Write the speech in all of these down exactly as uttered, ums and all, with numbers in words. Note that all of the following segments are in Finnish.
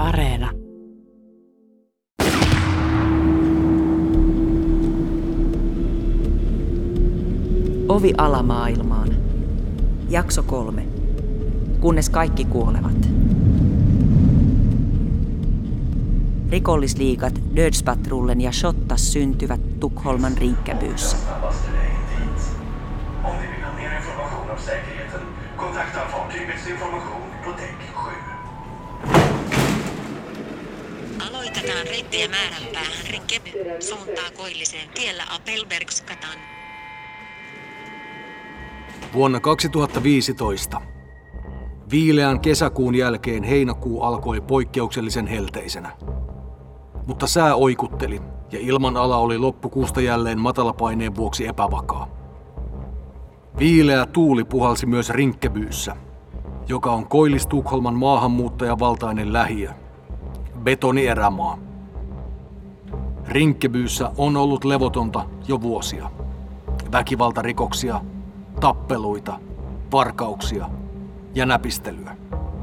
Areena. Ovi alamaailmaan. Jakso kolme. Kunnes kaikki kuolevat. Rikollisliigat Dödspatrullen ja Shottas syntyvät Tukholman Rinkebyyssä. Aloitetaan reittiä määränpäähän Rinkeby suuntaa koilliseen tiellä Apelbergskatan. Vuonna kaksituhattaviisitoista. Viileän kesäkuun jälkeen heinäkuu alkoi poikkeuksellisen helteisenä. Mutta sää oikutteli ja ilmanala oli loppukuusta jälleen matalapaineen vuoksi epävakaa. Viileä tuuli puhalsi myös Rinkebyyssä, joka on Koillis-Tukholman maahanmuuttajavaltainen lähiö, betonierämaa. Rinkebyyssä on ollut levotonta jo vuosia. Väkivaltarikoksia, tappeluita, varkauksia ja näpistelyä.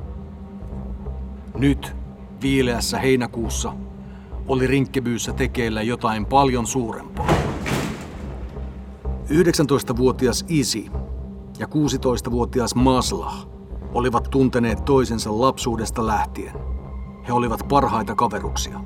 Nyt, viileässä heinäkuussa, oli Rinkebyyssä tekeillä jotain paljon suurempaa. yhdeksäntoistavuotias Isi ja kuusitoistavuotias Maslah olivat tunteneet toisensa lapsuudesta lähtien. He olivat parhaita kaveruksia.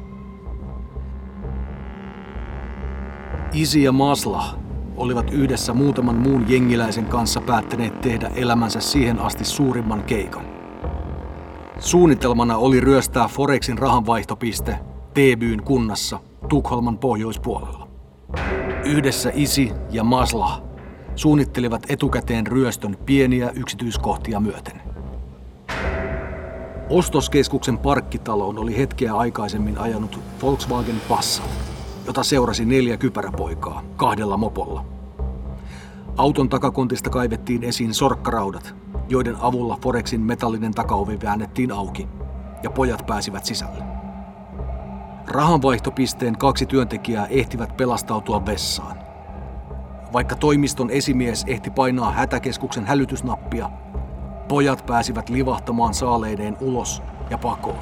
Isi ja Maslah olivat yhdessä muutaman muun jengiläisen kanssa päättäneet tehdä elämänsä siihen asti suurimman keikan. Suunnitelmana oli ryöstää Forexin rahanvaihtopiste Täbyn kunnassa Tukholman pohjoispuolella. Yhdessä Isi ja Maslah suunnittelivat etukäteen ryöstön pieniä yksityiskohtia myöten. Ostoskeskuksen parkkitaloon oli hetkeä aikaisemmin ajanut Volkswagen Passat, jota seurasi neljä kypäräpoikaa kahdella mopolla. Auton takakontista kaivettiin esiin sorkkaraudat, joiden avulla Forexin metallinen takaovi väännettiin auki ja pojat pääsivät sisälle. Rahanvaihtopisteen kaksi työntekijää ehtivät pelastautua vessaan. Vaikka toimiston esimies ehti painaa hätäkeskuksen hälytysnappia, pojat pääsivät livahtamaan saaleineen ulos ja pakoon.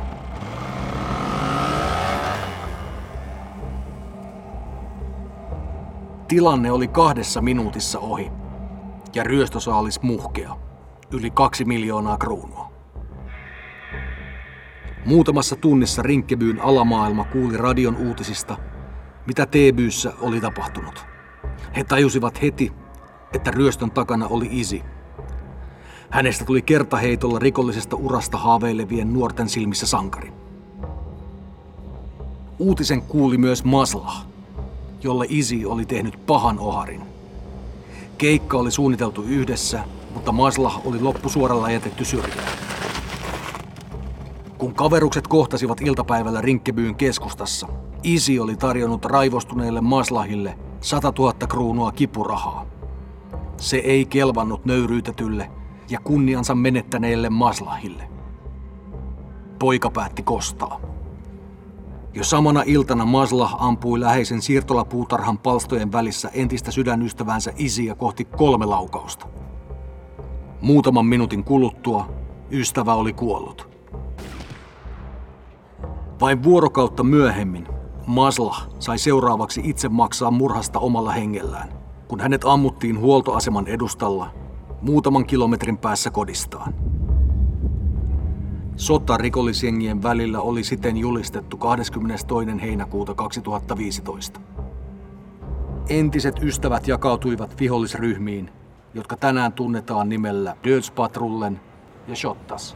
Tilanne oli kahdessa minuutissa ohi ja ryöstösaalis muhkea, yli kaksi miljoonaa kruunua. Muutamassa tunnissa Rinkebyn alamaailma kuuli radion uutisista, mitä Täbyssä oli tapahtunut. He tajusivat heti, että ryöstön takana oli Isi. Hänestä tuli kertaheitolla rikollisesta urasta haaveilevien nuorten silmissä sankari. Uutisen kuuli myös Maslah, jolle Isi oli tehnyt pahan oharin. Keikka oli suunniteltu yhdessä, mutta Maslah oli loppusuoralla jätetty syrjään. Kun kaverukset kohtasivat iltapäivällä Rinkebyn keskustassa, Isi oli tarjonnut raivostuneille Maslahille satatuhatta kruunua kipurahaa. Se ei kelvannut nöyryytetylle ja kunniansa menettäneelle Maslahille. Poika päätti kostaa. Jo samana iltana Maslah ampui läheisen siirtolapuutarhan palstojen välissä entistä sydänystävänsä Isiä kohti kolme laukausta. Muutaman minuutin kuluttua ystävä oli kuollut. Vain vuorokautta myöhemmin Maslah sai seuraavaksi itse maksaa murhasta omalla hengellään, kun hänet ammuttiin huoltoaseman edustalla muutaman kilometrin päässä kodistaan. Sota rikollisjengien välillä oli siten julistettu kahdeskymmenestoinen heinäkuuta kaksituhattaviisitoista. Entiset ystävät jakautuivat vihollisryhmiin, jotka tänään tunnetaan nimellä Dödspatrullen ja Shottas.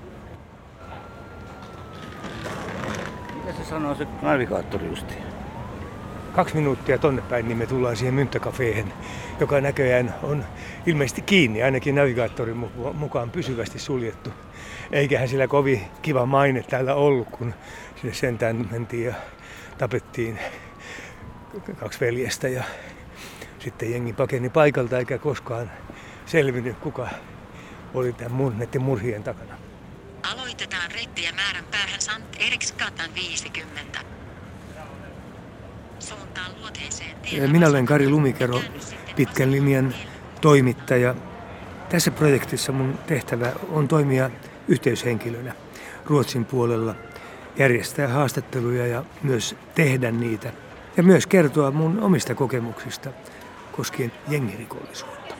Mitä se sanoo se navigaattori justiin? Kaksi minuuttia tonne päin, niin me tullaan siihen Mynttäkafeehen, joka näköjään on ilmeisesti kiinni, ainakin navigaattorin mukaan pysyvästi suljettu. Eiköhän sillä kovin kiva maine täällä ollut, kun sinne sentään mentiin ja tapettiin kaksi veljestä ja sitten jengi pakeni paikalta eikä koskaan selvinnyt, kuka oli tämän näiden murhien takana. Aloitetaan reittiä määränpäähän Sankt Eriksgatan viisikymmentä. Suuntaan luoteiseen tielle. Minä olen Kari Lumikero, pitkän linjan toimittaja. Tässä projektissa mun tehtävä on toimia yhteyshenkilönä Ruotsin puolella järjestää haastatteluja ja myös tehdä niitä. Ja myös kertoa mun omista kokemuksista koskien jengirikollisuutta.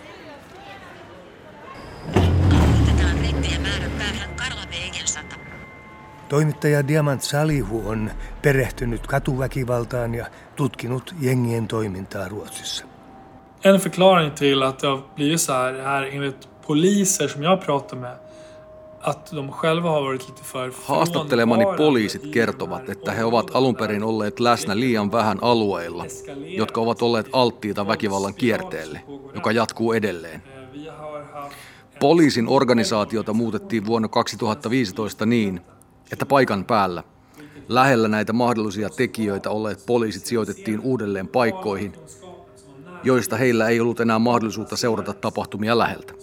Otetaan reittejä määränpäähän Karlavegen sata. Toimittaja Diamant Salihu on perehtynyt katuväkivaltaan ja tutkinut jengien toimintaa Ruotsissa. En förklaring till att det har blivit så här är enligt poliser som jag pratar med att de själva har varit lite för Haastattelemani poliisit kertovat, että he ovat alun perin olleet läsnä liian vähän alueilla, jotka ovat olleet alttiita väkivallan kierteelle, joka jatkuu edelleen. Poliisin organisaatiota muutettiin vuonna kaksituhattaviisitoista niin, että paikan päällä, lähellä näitä mahdollisia tekijöitä olleet poliisit sijoitettiin uudelleen paikkoihin, joista heillä ei ollut enää mahdollisuutta seurata tapahtumia läheltä.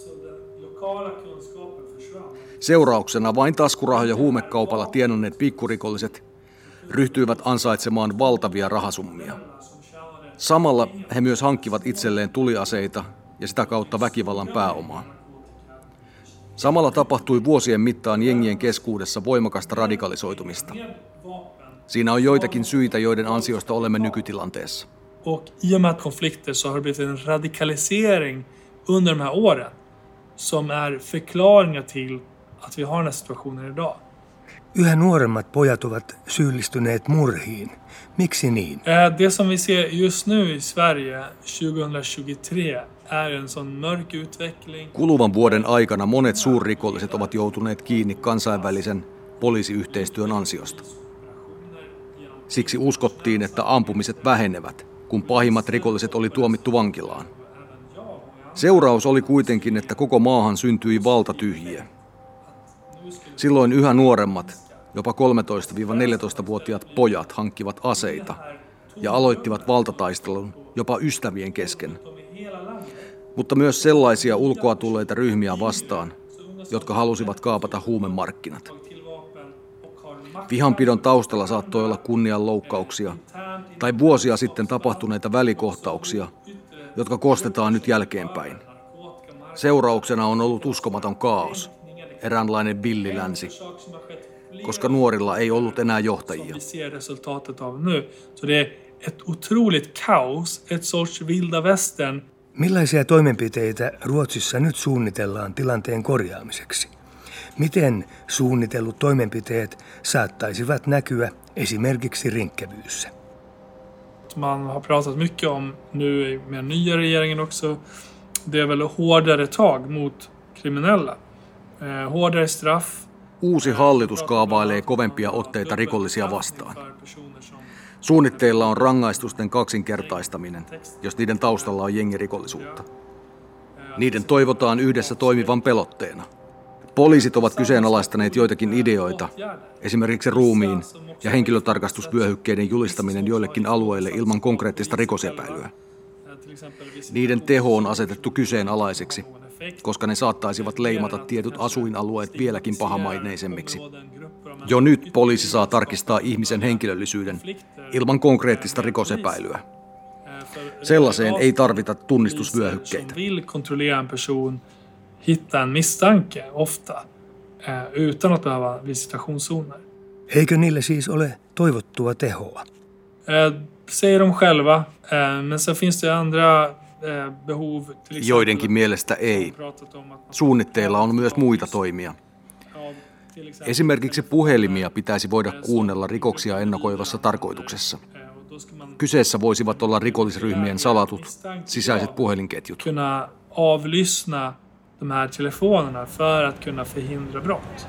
Seurauksena vain taskurahoja huumekaupalla tienanneet pikkurikolliset ryhtyivät ansaitsemaan valtavia rahasummia. Samalla he myös hankkivat itselleen tuliaseita ja sitä kautta väkivallan pääomaa. Samalla tapahtui vuosien mittaan jengien keskuudessa voimakasta radikalisoitumista. Siinä on joitakin syitä, joiden ansiosta olemme nykytilanteessa. Och i och med konflikter så har det blivit en radikalisering under de här åren som är förklaringar till att vi har den här situationen idag. Yhä nuoremmat pojat ovat syyllistyneet murhiin. Miksi niin? Det som vi ser just nu i Sverige tjugohundratjugotre är en sån mörk utveckling. Kuluvan vuoden aikana monet suurrikolliset ovat joutuneet kiinni kansainvälisen poliisiyhteistyön ansiosta. Siksi uskottiin, että ampumiset vähenevät, kun pahimmat rikolliset oli tuomittu vankilaan. Seuraus oli kuitenkin, että koko maahan syntyi valtatyhjiä. Silloin yhä nuoremmat, jopa kolmetoista-neljätoista-vuotiaat pojat hankkivat aseita ja aloittivat valtataistelun jopa ystävien kesken. Mutta myös sellaisia ulkoa tulleita ryhmiä vastaan, jotka halusivat kaapata huumemarkkinat. Vihanpidon taustalla saattoi olla kunnianloukkauksia tai vuosia sitten tapahtuneita välikohtauksia, jotka kostetaan nyt jälkeenpäin. Seurauksena on ollut uskomaton kaos, eräänlainen villilänsi, koska nuorilla ei ollut enää johtajia. Millaisia toimenpiteitä Ruotsissa nyt suunnitellaan tilanteen korjaamiseksi? Miten suunnitellut toimenpiteet saattaisivat näkyä esimerkiksi Rinkebyissä? Man har pratat mycket om nu med nya regeringen också. Det är väl hårdare tag mot kriminella. Eh, hårdare straff. Uusi hallitus kaavailee kovempia otteita rikollisia vastaan. Suunnitteilla on rangaistusten kaksinkertaistaminen, jos niiden taustalla on jengirikollisuutta. Niiden toivotaan yhdessä toimivan pelotteena. Poliisit ovat kyseenalaistaneet joitakin ideoita, esimerkiksi ruumiin ja henkilötarkastusvyöhykkeiden julistaminen joillekin alueille ilman konkreettista rikosepäilyä. Niiden teho on asetettu kyseenalaiseksi, koska ne saattaisivat leimata tietyt asuinalueet vieläkin pahamaineisemmiksi. Jo nyt poliisi saa tarkistaa ihmisen henkilöllisyyden ilman konkreettista rikosepäilyä. Sellaiseen ei tarvita tunnistusvyöhykkeitä. Hitta en misstanke ofta eh, utan att behöva visitationszoner. Eikö niillä siis ole toivottua tehoa? Eh, säger de själva, eh, men sen finns det andra eh, behov. Till Joidenkin mielestä ei. Suunnitteilla on myös muita toimia. Esimerkiksi puhelimia pitäisi voida kuunnella rikoksia ennakoivassa tarkoituksessa. Kyseessä voisivat olla rikollisryhmien salatut sisäiset puhelinketjut. Kunna avlyssna de här telefonerna för att kunna förhindra brott.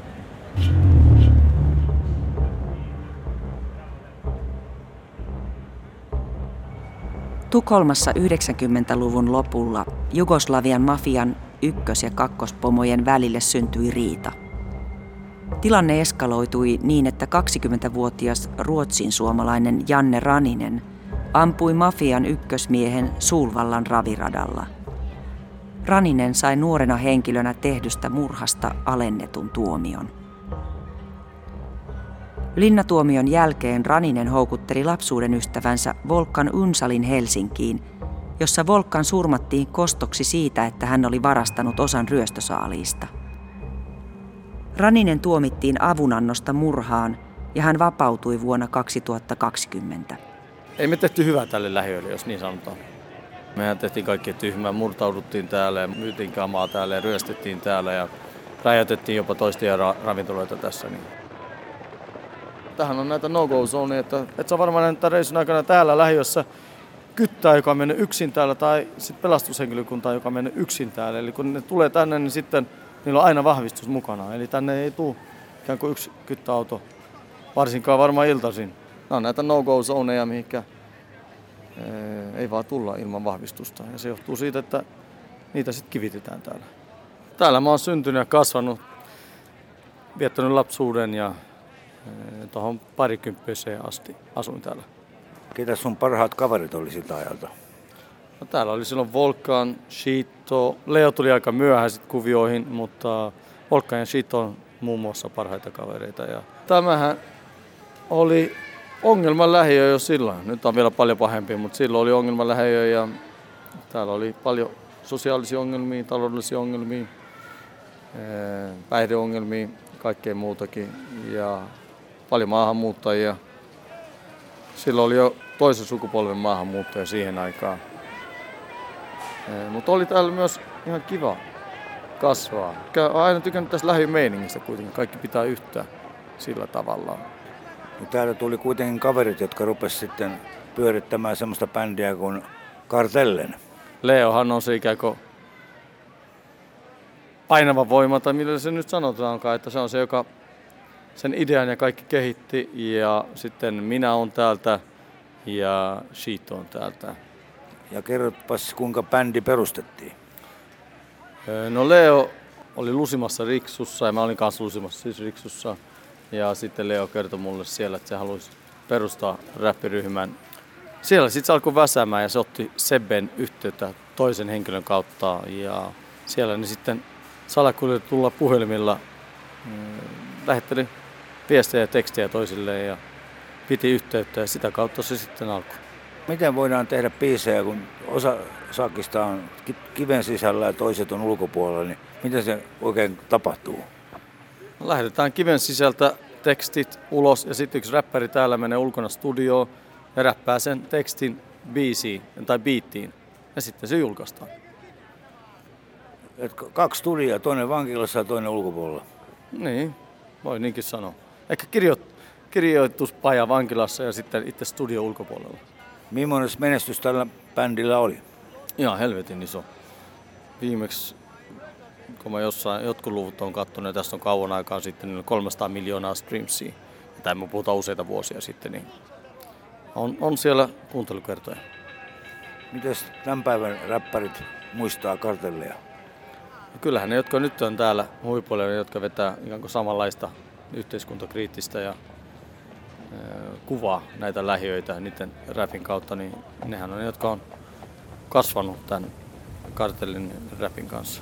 Tukholmassa yhdeksänkymmentäluvun lopulla Jugoslavian mafian ykkös- ja kakkospomojen välille syntyi riita. Tilanne eskaloitui niin, että kaksikymmentävuotias ruotsin suomalainen Janne Raninen ampui mafian ykkösmiehen Sulvallan raviradalla. Raninen sai nuorena henkilönä tehdystä murhasta alennetun tuomion. Linnatuomion jälkeen Raninen houkutteli lapsuuden ystävänsä Volkan Unsalin Helsinkiin, jossa Volkan surmattiin kostoksi siitä, että hän oli varastanut osan ryöstösaaliista. Raninen tuomittiin avunannosta murhaan ja hän vapautui vuonna kaksituhattakaksikymmentä. Ei me tehty hyvää tälle lähiölle, jos niin sanotaan. Mehän tehtiin kaikkea tyhmää, murtauduttiin täällä ja myytiin kamaa täällä ja ryöstettiin täällä ja räjäytettiin jopa toistia ra- ravintoloita tässä. Niin. Tähän on näitä no-go-zoneja, että et sä varmaan näitä reissun aikana täällä lähiössä kyttää, joka on mennyt yksin täällä, tai sitten pelastushenkilökuntaa, joka on mennyt yksin täällä. Eli kun ne tulee tänne, niin sitten niillä on aina vahvistus mukana. Eli tänne ei tule ikään kuin yksi kyttäauto, varsinkaan varmaan iltaisin. Nämä on näitä no-go-zoneja, mihinkä ei vaan tulla ilman vahvistusta. Ja se johtuu siitä, että niitä sitten kivitetään täällä. Täällä mä oon syntynyt ja kasvanut, viettänyt lapsuuden ja tuohon parikymppiseen asti asuin täällä. Ketä sun parhaat kaverit oli siltä ajalta? No, täällä oli silloin Volkan, Shito. Leo tuli aika myöhään sit kuvioihin, mutta Volkan ja Shito on muun muassa parhaita kavereita. Ja tämähän oli ongelman lähiö jo silloin. Nyt on vielä paljon pahempi, mutta silloin oli ongelman lähiö ja täällä oli paljon sosiaalisia ongelmia, taloudellisia ongelmia, päihdeongelmia, kaikkea muutakin ja paljon maahanmuuttajia. Silloin oli jo toisen sukupolven maahanmuuttajia siihen aikaan. Mutta oli täällä myös ihan kiva kasvaa. Olen aina tykännyt tästä lähimeiningistä kuitenkin. Kaikki pitää yhtään sillä tavalla. No, täällä tuli kuitenkin kaverit, jotka rupesivat sitten pyörittämään semmoista bändiä kuin Kartellen. Leohan on se ikään kuin painava voima, tai millä se nyt sanotaankaan, että se on se, joka sen idean ja kaikki kehitti, ja sitten minä olen täältä ja Shito on täältä. Ja kerropas, kuinka bändi perustettiin. No Leo oli lusimassa Riksussa ja mä olin kanssa lusimassa siis Riksussa. Ja sitten Leo kertoi mulle siellä, että se haluaisi perustaa räppiryhmän. Siellä sitten se alkoi väsäämään ja se otti Sebben yhteyttä toisen henkilön kautta. Ja siellä ne sitten salakuljetetulla puhelimilla mm, lähetteli viestejä ja tekstejä toisilleen ja piti yhteyttä ja sitä kautta se sitten alkoi. Miten voidaan tehdä biisejä, kun osa sakista on kiven sisällä ja toiset on ulkopuolella, niin miten se oikein tapahtuu? Lähdetään kiven sisältä tekstit ulos ja sitten yksi räppäri täällä menee ulkona studioon ja räppää sen tekstin biisiin tai biittiin ja sitten se julkaistaan. Et kaksi studiota, toinen vankilassa ja toinen ulkopuolella. Niin, voi niinkin sanoa. Ehkä kirjo- kirjoituspaja vankilassa ja sitten itse studio ulkopuolella. Millainen menestys tällä bändillä oli? Ihan helvetin iso. Viimeksi, kun mä jossain jotkut luvut on katsonut, ja tästä on kauan aikaa sitten, niin kolmesataa miljoonaa streamsia. Tai me puhutaan useita vuosia sitten, niin on, on siellä kuuntelukertoja. Mites tämän päivän räppärit muistaa Kartelleja? Ja kyllähän ne, jotka nyt on täällä huipuilla, jotka vetää ikään kuin samanlaista yhteiskuntakriittistä ja kuvaa näitä lähiöitä niiden räpin kautta, niin nehän on ne, jotka on kasvanut tämän Kartellin räpin kanssa.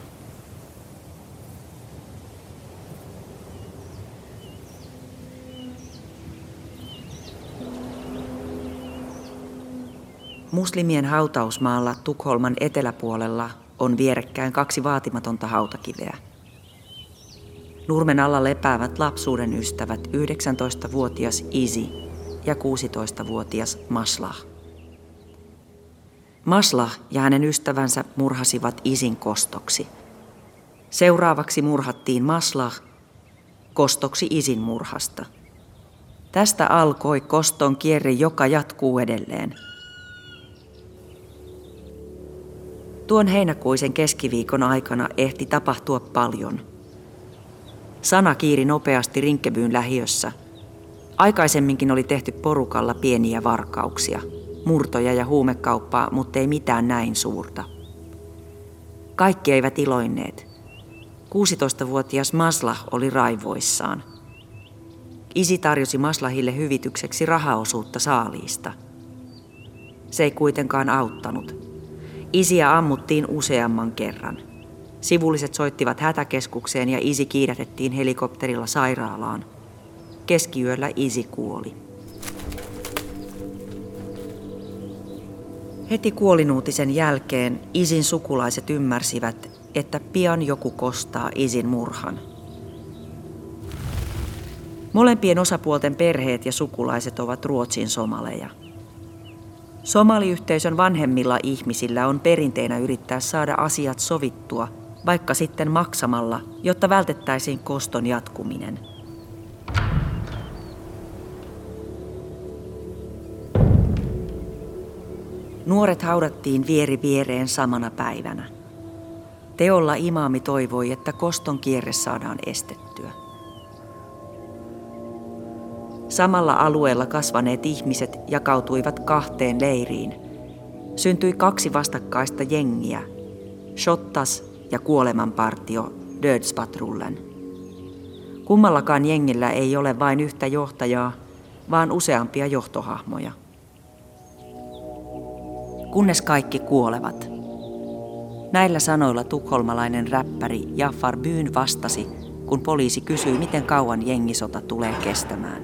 Muslimien hautausmaalla Tukholman eteläpuolella on vierekkäin kaksi vaatimatonta hautakiveä. Nurmen alla lepäävät lapsuuden ystävät yhdeksäntoistavuotias Isi ja kuusitoistavuotias Maslah. Maslah ja hänen ystävänsä murhasivat Isin kostoksi. Seuraavaksi murhattiin Maslah kostoksi Isin murhasta. Tästä alkoi koston kierre, joka jatkuu edelleen. Tuon heinäkuisen keskiviikon aikana ehti tapahtua paljon. Sana kiiri nopeasti Rinkebyn lähiössä. Aikaisemminkin oli tehty porukalla pieniä varkauksia, murtoja ja huumekauppaa, mutta ei mitään näin suurta. Kaikki eivät iloinneet. kuusitoistavuotias Maslah oli raivoissaan. Isi tarjosi Maslahille hyvitykseksi rahaosuutta saaliista. Se ei kuitenkaan auttanut. Isiä ammuttiin useamman kerran. Sivulliset soittivat hätäkeskukseen ja Isi kiidätettiin helikopterilla sairaalaan. Keskiyöllä Isi kuoli. Heti kuolinuutisen jälkeen Isin sukulaiset ymmärsivät, että pian joku kostaa Isin murhan. Molempien osapuolten perheet ja sukulaiset ovat Ruotsin somaleja. Somaliyhteisön vanhemmilla ihmisillä on perinteinä yrittää saada asiat sovittua, vaikka sitten maksamalla, jotta vältettäisiin koston jatkuminen. Nuoret haudattiin vieri viereen samana päivänä. Teolla imaami toivoi, että koston kierre saadaan estettyä. Samalla alueella kasvaneet ihmiset jakautuivat kahteen leiriin. Syntyi kaksi vastakkaista jengiä, Shottas ja kuolemanpartio Dödspatrullen. Kummallakaan jengillä ei ole vain yhtä johtajaa, vaan useampia johtohahmoja. Kunnes kaikki kuolevat. Näillä sanoilla tukholmalainen räppäri Jaffar Byn vastasi, kun poliisi kysyi, miten kauan jengisota tulee kestämään.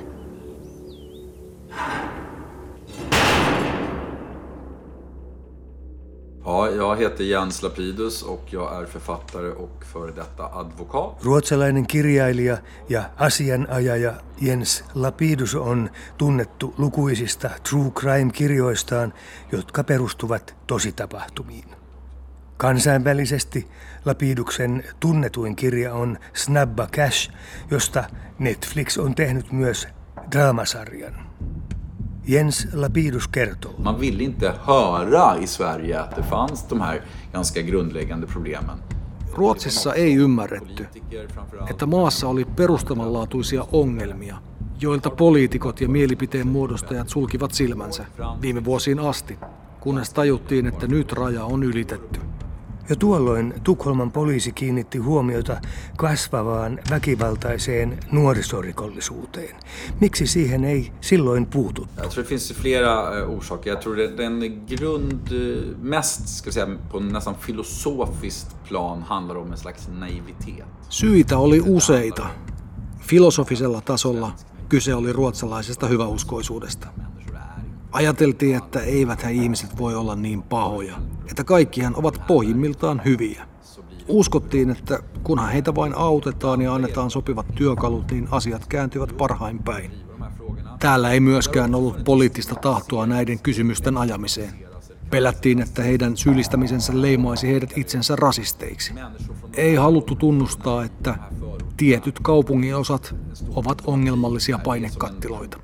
Ja, jag heter Jens Lapidus och jag är författare och före detta advokat. Ruotsalainen kirjailija ja asianajaja Jens Lapidus on tunnettu lukuisista true crime-kirjoistaan, jotka perustuvat tositapahtumiin. Kansainvälisesti Lapiduksen tunnetuin kirja on Snabba Cash, josta Netflix on tehnyt myös draamasarjan. Jens Lapidus kertoo. Man ville inte höra i Sverige att det fanns de här ganska grundläggande problemen. Ruotsissa ei ymmärretty, että maassa oli perustavanlaatuisia ongelmia, joilta poliitikot ja mielipiteen muodostajat sulkivat silmänsä viime vuosiin asti, kunnes tajuttiin, että nyt raja on ylitetty. Jo tuolloin Tukholman poliisi kiinnitti huomiota kasvavaan väkivaltaiseen nuorisorikollisuuteen. Miksi siihen ei silloin puututtu? Jag tror det finns flera orsaker. Jag tror den grund mest ska säga på nästan filosofiskt plan handlar om en slags naivitet. Syitä oli useita. Filosofisella tasolla kyse oli ruotsalaisesta hyväuskoisuudesta. Ajateltiin, että eiväthän ihmiset voi olla niin pahoja, että kaikkihan ovat pohjimmiltaan hyviä. Uskottiin, että kunhan heitä vain autetaan ja annetaan sopivat työkalut, niin asiat kääntyvät parhain päin. Täällä ei myöskään ollut poliittista tahtoa näiden kysymysten ajamiseen. Pelättiin, että heidän syyllistämisensä leimaisi heidät itsensä rasisteiksi. Ei haluttu tunnustaa, että tietyt kaupungin osat ovat ongelmallisia painekattiloita.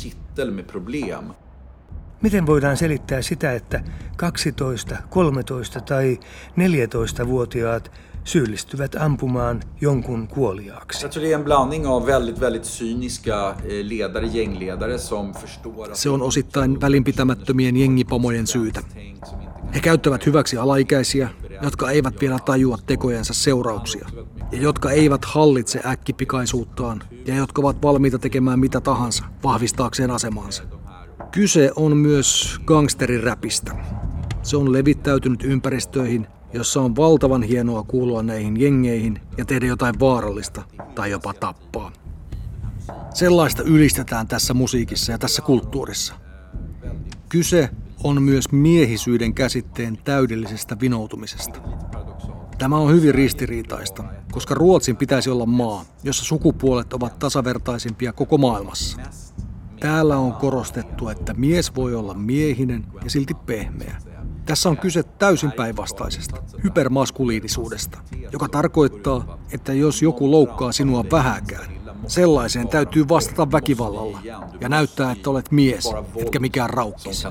Miten voidaan selittää sitä, että kaksitoista, kolmetoista tai neljätoista-vuotiaat syyllistyvät ampumaan jonkun kuoliaaksi? Jag tror det är en blandning av väldigt väldigt cyniska ledare, gängledare som förstår att se on osittain välinpitämättömien jengipomojen syytä. He käyttävät hyväksi alaikäisiä, jotka eivät vielä tajua tekojensa seurauksia, ja jotka eivät hallitse äkkipikaisuuttaan, ja jotka ovat valmiita tekemään mitä tahansa vahvistaakseen asemansa. Kyse on myös gangsteriräpistä. Se on levittäytynyt ympäristöihin, jossa on valtavan hienoa kuulua näihin jengeihin ja tehdä jotain vaarallista tai jopa tappaa. Sellaista ylistetään tässä musiikissa ja tässä kulttuurissa. Kyse on myös miehisyyden käsitteen täydellisestä vinoutumisesta. Tämä on hyvin ristiriitaista, koska Ruotsin pitäisi olla maa, jossa sukupuolet ovat tasavertaisimpia koko maailmassa. Täällä on korostettu, että mies voi olla miehinen ja silti pehmeä. Tässä on kyse täysin päinvastaisesta, hypermaskuliinisuudesta, joka tarkoittaa, että jos joku loukkaa sinua vähäkään, sellaiseen täytyy vastata väkivallalla ja näyttää, että olet mies, etkä mikään raukkis.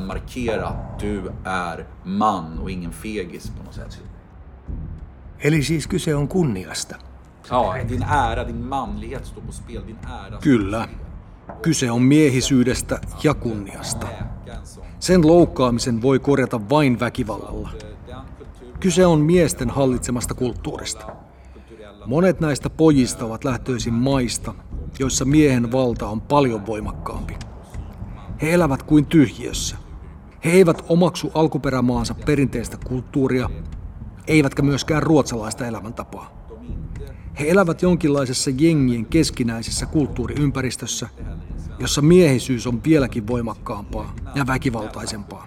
Eli siis kyse on kunniasta. Kyllä. Kyse on miehisyydestä ja kunniasta. Sen loukkaamisen voi korjata vain väkivallalla. Kyse on miesten hallitsemasta kulttuurista. Monet näistä pojista ovat lähtöisin maista, joissa miehen valta on paljon voimakkaampi. He elävät kuin tyhjiössä. He eivät omaksu alkuperämaansa perinteistä kulttuuria, eivätkä myöskään ruotsalaista elämäntapaa. He elävät jonkinlaisessa jengien keskinäisessä kulttuuriympäristössä, jossa miehisyys on vieläkin voimakkaampaa ja väkivaltaisempaa.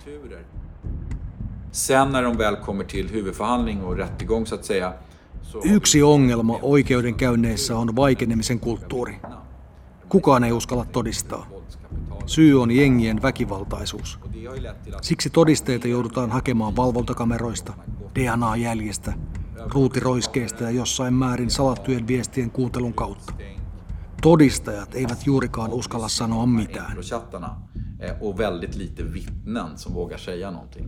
Yksi ongelma oikeudenkäynneissä on vaikenemisen kulttuuri. kukaan ei uskalla todistaa. Syy on jengien väkivaltaisuus. Siksi todisteita joudutaan hakemaan valvontakameroista, D N A-jäljistä, ruutiroiskeista ja jossain määrin salattujen viestien kuuntelun kautta. Todistajat eivät juurikaan uskalla sanoa mitään. Och väldigt lite vittnen som vågar säga någonting.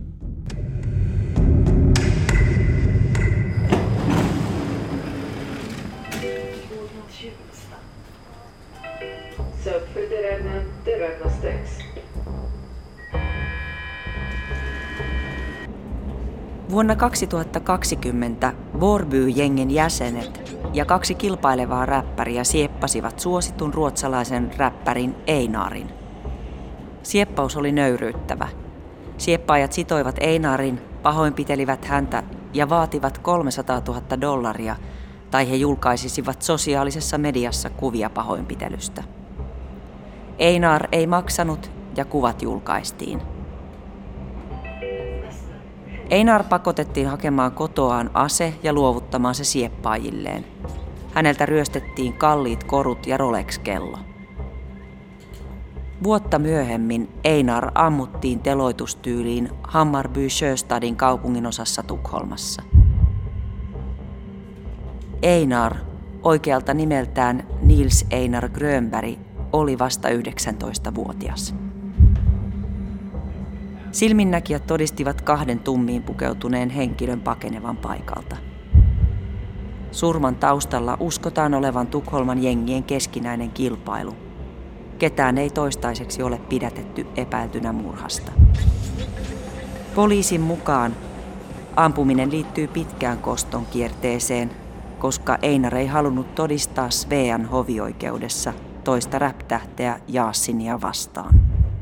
Vuonna kaksituhattakaksikymmentä Vårby-jengin jäsenet ja kaksi kilpailevaa räppäriä sieppasivat suositun ruotsalaisen räppärin Einarin. Sieppaus oli nöyryyttävä. Sieppaajat sitoivat Einarin, pahoinpitelivät häntä ja vaativat kolmesataatuhatta dollaria, tai he julkaisisivat sosiaalisessa mediassa kuvia pahoinpitelystä. Einar ei maksanut ja kuvat julkaistiin. Einar pakotettiin hakemaan kotoaan ase ja luovuttamaan se sieppaajilleen. Häneltä ryöstettiin kalliit korut ja Rolex-kello. Vuotta myöhemmin Einar ammuttiin teloitustyyliin Hammarby Sjöstadin kaupunginosassa Tukholmassa. Einar, oikealta nimeltään Nils Einar Grönberg, oli vasta yhdeksäntoistavuotias. Silminnäkijät todistivat kahden tummiin pukeutuneen henkilön pakenevan paikalta. Surman taustalla uskotaan olevan Tukholman jengien keskinäinen kilpailu. Ketään ei toistaiseksi ole pidätetty epäiltynä murhasta. Poliisin mukaan ampuminen liittyy pitkään koston kierteeseen, koska Einar ei halunnut todistaa Svean hovioikeudessa toista rap-tähteä Yassinia vastaan.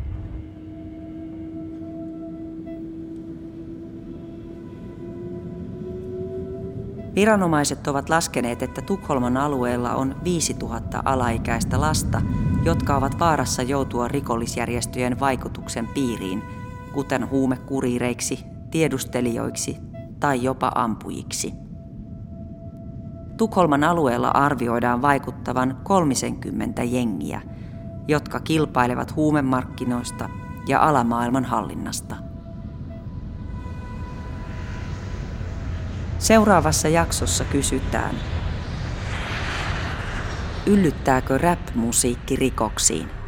Viranomaiset ovat laskeneet, että Tukholman alueella on viisituhatta alaikäistä lasta, jotka ovat vaarassa joutua rikollisjärjestöjen vaikutuksen piiriin, kuten huumekuriireiksi, tiedustelijoiksi tai jopa ampujiksi. Tukholman alueella arvioidaan vaikuttavan kolmekymmentä jengiä, jotka kilpailevat huumemarkkinoista ja alamaailman hallinnasta. Seuraavassa jaksossa kysytään, yllyttääkö rap-musiikki rikoksiin?